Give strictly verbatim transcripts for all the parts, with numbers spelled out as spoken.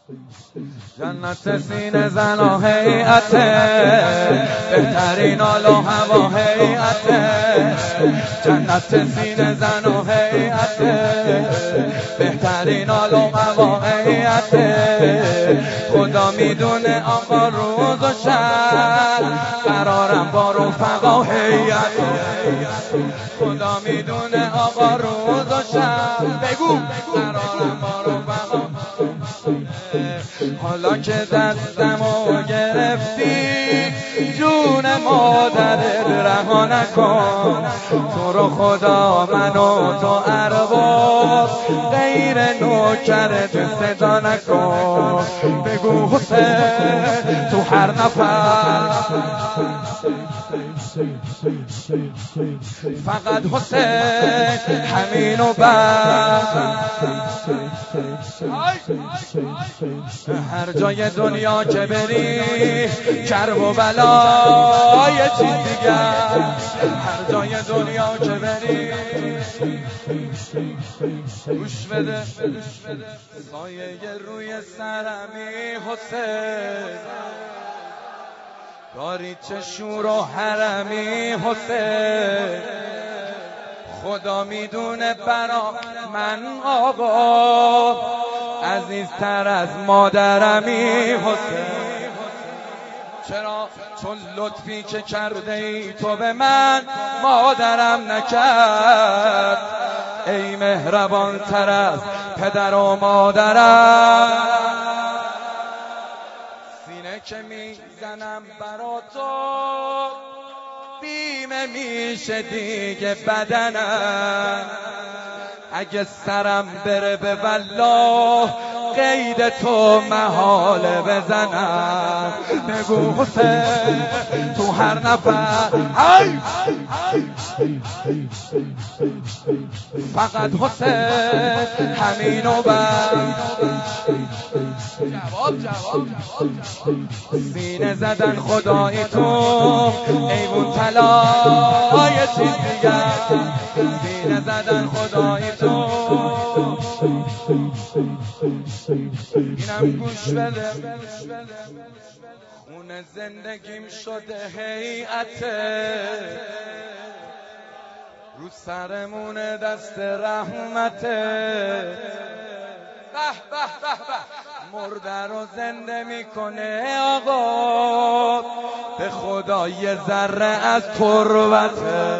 جنت سینه زن و هیئته، بهترین حال و هوا هیئته. جنت سینه زن و هیئته، بهترین حال و هوا هیئته. خدا میدونه آقا روز و شب قرارم با رفقا هیئته. خدا میدونه آقا روز و شب بگو قرارم با رفقا. حالا که دستمو گرفتی جون مادرت رها نکن. تو رو خدا منو تو ارباب غیر نوکرت صدا نکن. بگو حسین تو هر نفر فقط حسین همینو بر. هر جای دنیا که بری کرب و بلا یه چیز دیگر. هر جای دنیا که بری گوش بده سایه روی سرمی حسین. داری چه شور و حرمی حسین. خدا میدونه برا من آقا عزیزتر از مادرمی حسین. چرا؟ چون لطفی که کرده ای تو به من مادرم نکرد. ای مهربان تر از پدر و مادرم. سینه که میزنم برا تو بیمه میشه دیگه بدنم. اگه سرم بره به والله قید تو محاله بزنم. بگو حسین تو هر نفر فقط حسین همینو بر. جواب جواب سینه زدن خدایی تو ایوون طلا یه چیز دیگر. سینه زدن خدایی تو اینم گوش بده. خونه زندگیم شده هیئته، رو سرمونه دست رحمته. به به به به مرده رو زنده میکنه آقا. به خدا یه ذره از تربته.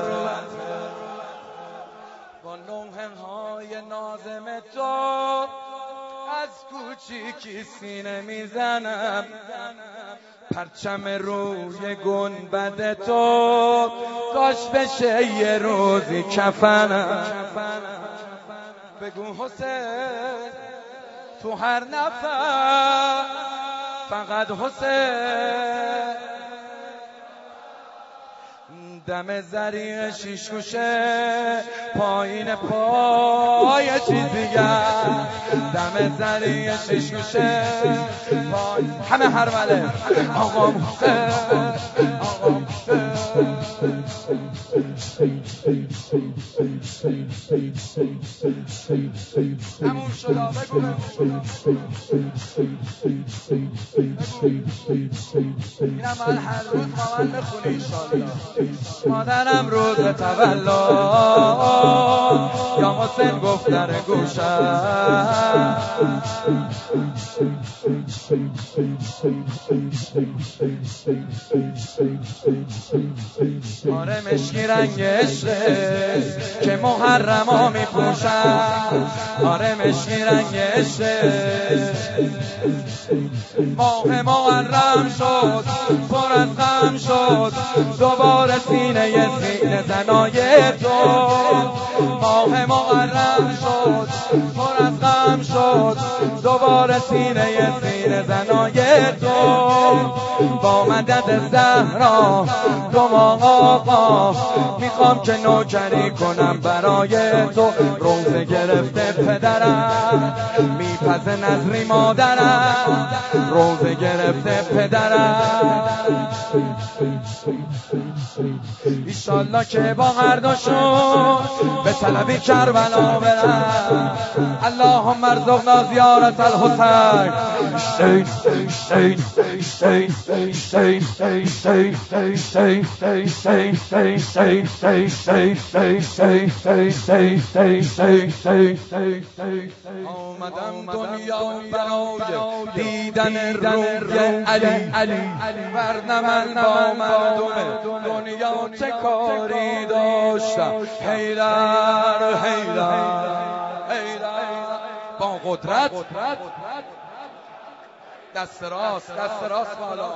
با نوحه های نازم تو از کوچیکی سینه میزنم. پرچم روی گنبد تو کاش بشه یه روزی کفنم. بگو حسین تو هر نفر فقط حسین. دم زریع شیش گوشه پایین پای چیز دیگر. دم زریع شیش گوشه پایین همه هر وله آقا حسین آقا حسین. تموم شد بگو اینم من هر روز با من بخونی انشالله. مادرم روز تولد یا حسین گفت در گوشم. آره مشکی رنگ عشقه که محرما می پوشم. آره مشکی رنگ عشقه ماه محرم شد پر از غم شد دوباره سینه سینه زنای تو. ماه محرم شد پر از غم شد دوباره سینه سینه زنای تو. با مدد زهرا تو آقا میخوام که نوکری کنم برای تو. روزه گرفته پدرم میپزه نظری مادرم. روزه گرفته پدرم ایشالله که با هر دوشون به طلب کربلا برم. اللهم ارزقنا زیارت الحسین. آمدم دنیا برای دیدن روی علی، ورنه من با مردم دنیا چه کاری داشتم. حیدر حیدر با قدرت دست راست دست راست بالا.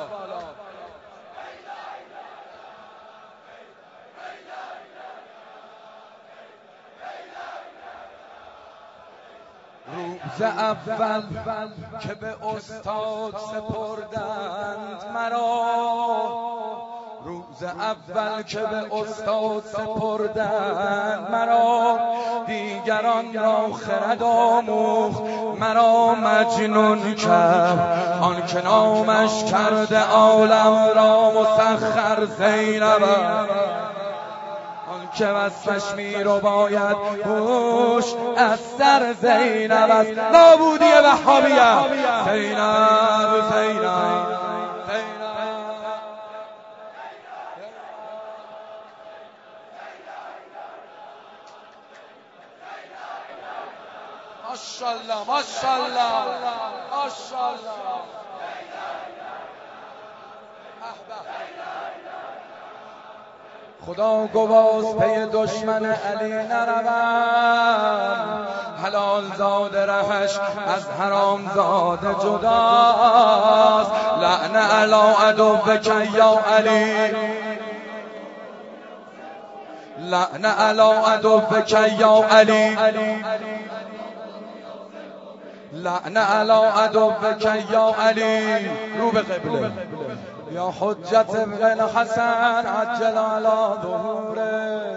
روز اول که به استاد سپردند مرا، روز اول که به استاد سپردند مرا، دیگران را خرد آموخت مرا مجنون کرد. آن که نامش کرده عالم را مسخر زینب، که وصفش می رو باید هوش از سر زینب است. نابودی وهابیه زینب زینب ماشاءالله ماشاءالله ماشاءالله. خدا گواست پی دشمن علی نروم، حلال زاده رهش از حرام زاده جداست. لعن علی عدوک یا علی، لعن علی عدوک یا علی، لعن علی عدوک یا علی. رو به قبله. یا حجت ابن الحسن عجل علی ظهوره.